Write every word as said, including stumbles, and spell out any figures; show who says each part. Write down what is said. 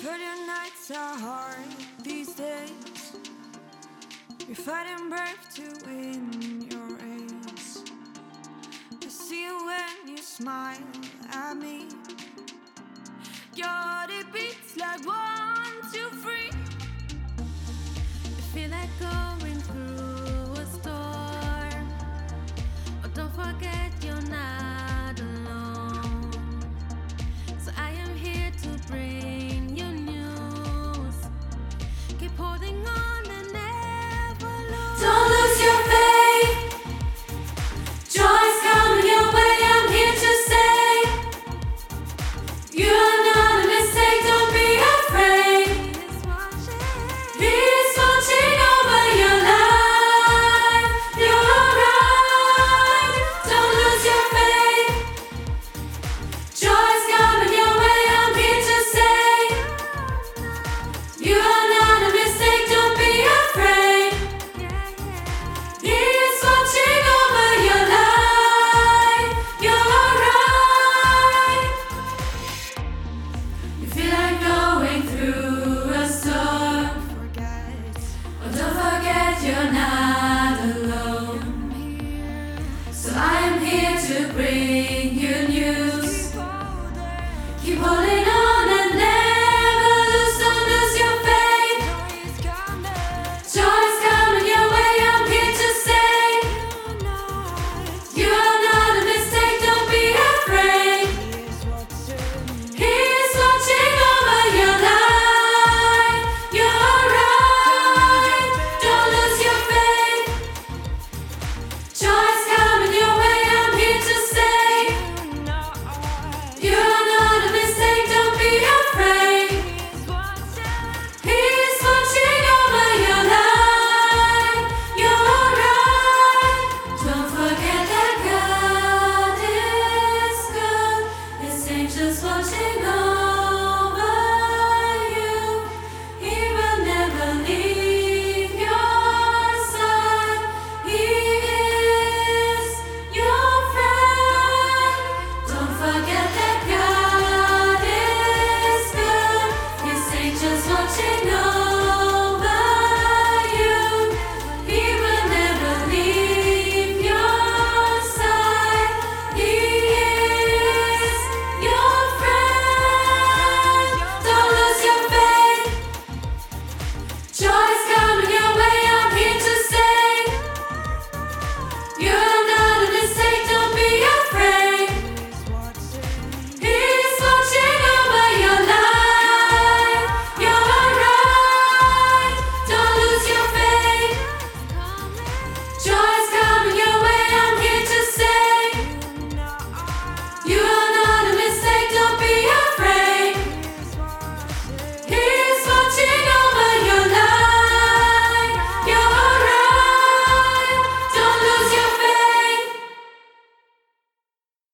Speaker 1: heard your nights are hard these days. You're fighting brave to win your race. I see you when you smile at me. Your heart, it beats like one, two, three. You feel like going through a storm, but don't forget you're not alone. So I am here to bring you news. Keep holding on and never lose.
Speaker 2: Don't lose your faith. Joy's coming your way. I'm here to say you are not a mistake. Don't be afraid. He is watching over your life. You're alright. Don't lose your faith. Joy's coming your way. I'm here to say you are not a mistake. Don't be afraid. He is watching over your life. You're alright. You feel like going through a storm,
Speaker 1: Forget.
Speaker 2: but don't forget you're not